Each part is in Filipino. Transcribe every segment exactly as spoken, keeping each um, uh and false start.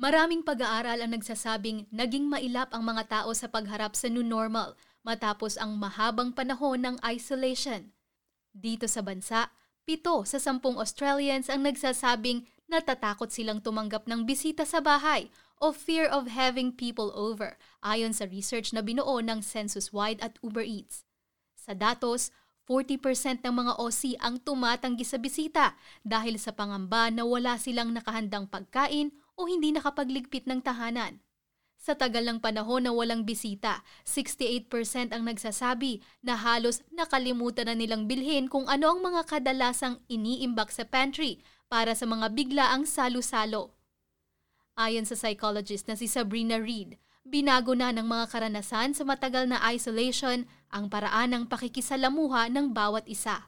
Maraming pag-aaral ang nagsasabing naging mailap ang mga tao sa pagharap sa new normal matapos ang mahabang panahon ng isolation. Dito sa bansa, pito sa sampung Australians ang nagsasabing natatakot silang tumanggap ng bisita sa bahay o fear of having people over, ayon sa research na binuo ng Census-wide at Uber Eats. Sa datos, forty percent ng mga Aussie ang tumatanggi sa bisita dahil sa pangamba na wala silang nakahandang pagkain o hindi nakapagligpit ng tahanan. Sa tagal ng panahon na walang bisita, sixty-eight percent ang nagsasabi na halos nakalimutan na nilang bilhin kung ano ang mga kadalasang iniimbak sa pantry para sa mga biglaang salo-salo. Ayon sa psychologist na si Sabrina Reid, binago na ng mga karanasan sa matagal na isolation ang paraan ng pakikisalamuha ng bawat isa.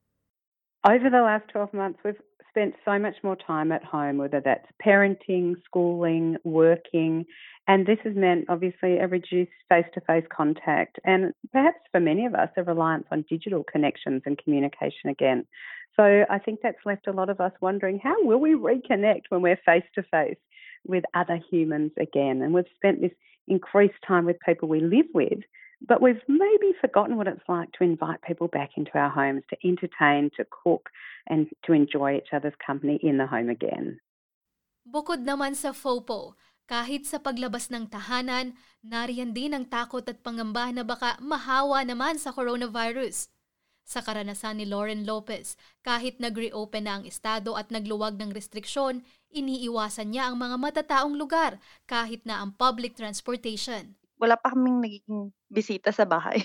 Over the last twelve months, we've spent so much more time at home, whether that's parenting, schooling, working, and this has meant obviously a reduced face-to-face contact and perhaps for many of us a reliance on digital connections and communication again. So I think that's left a lot of us wondering, how will we reconnect when we're face-to-face with other humans again? And we've spent this increased time with people we live with, but we've maybe forgotten what it's like to invite people back into our homes, to entertain, to cook, and to enjoy each other's company in the home again. Bukod naman sa FOPO, kahit sa paglabas ng tahanan, nariyan din ang takot at pangamba na baka mahawa naman sa coronavirus. Sa karanasan ni Lauren Lopez, kahit nag-reopen na ang estado at nagluwag ng restriksyon, iniiwasan niya ang mga matataong lugar kahit na ang public transportation. Wala pa kaming nagiging bisita sa bahay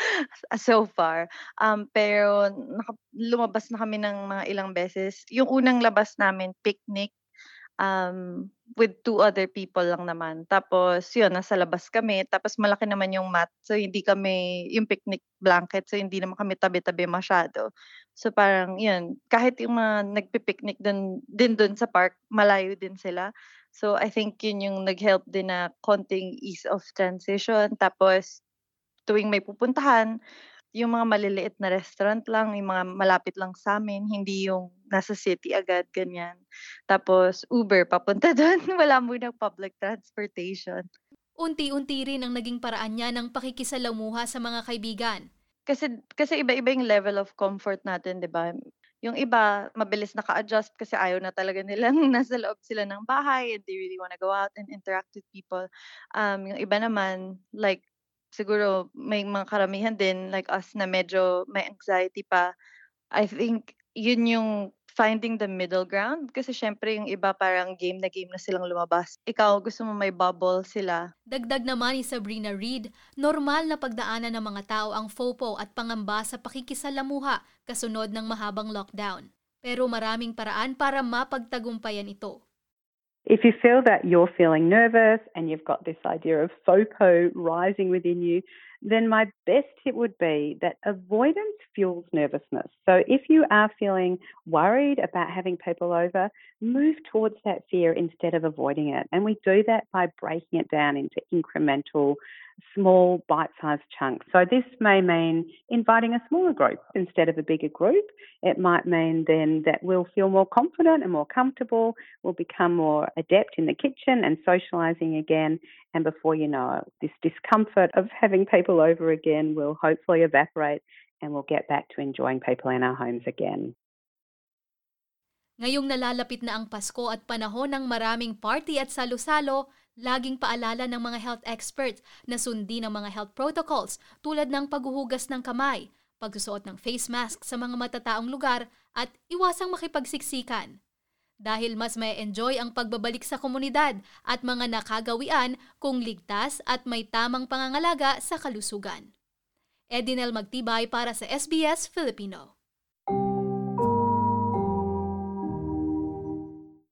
so far. Um, pero naka, lumabas na kami ng mga ilang beses. Yung unang labas namin, picnic, um, with two other people lang naman. Tapos yun, nasa labas kami. Tapos malaki naman yung mat. So hindi kami, yung picnic blanket, so hindi naman kami tabi-tabi masyado. So parang yun, kahit yung mga nagpipiknik din, din dun sa park, malayo din sila. So I think yun yung nag-help din na konting ease of transition. Tapos tuwing may pupuntahan, yung mga maliliit na restaurant lang, yung mga malapit lang sa amin, hindi yung nasa city agad, ganyan. Tapos Uber, papunta doon, wala munang public transportation. Unti-unti rin ang naging paraan niya ng pakikisalamuha sa mga kaibigan. Kasi kasi iba-iba yung level of comfort natin, 'di ba? Yung iba, mabilis naka-adjust kasi ayaw na talaga nilang nasa loob sila ng bahay and they really wanna go out and interact with people. Um, yung iba naman, like, siguro may mga karamihan din like us na medyo may anxiety pa. I think yun yung finding the middle ground kasi syempre yung iba parang game na game na silang lumabas. Ikaw, gusto mo may bubble sila. Dagdag naman ni Sabrina Reid, normal na pagdaanan ng mga tao ang FOPO at pangamba sa pakikisalamuha kasunod ng mahabang lockdown. Pero maraming paraan para mapagtagumpayan ito. If you feel that you're feeling nervous and you've got this idea of FOPO rising within you, then my best tip would be that avoidance fuels nervousness. So if you are feeling worried about having people over, move towards that fear instead of avoiding it. And we do that by breaking it down into incremental, small, bite-sized chunks. So this may mean inviting a smaller group instead of a bigger group. It might mean then that we'll feel more confident and more comfortable. We'll become more adept in the kitchen and socialising again. And before you know it, this discomfort of having people over again will hopefully evaporate and we'll get back to enjoying people in our homes again. Ngayong nalalapit na ang Pasko at panahon ng maraming party at salo-salo, laging paalala ng mga health experts na sundin ang mga health protocols tulad ng paghuhugas ng kamay, pagsusuot ng face mask sa mga matataong lugar at iwasang makipagsiksikan. Dahil mas may enjoy ang pagbabalik sa komunidad at mga nakagawian kung ligtas at may tamang pangangalaga sa kalusugan. Edinel Magtibay para sa S B S Filipino.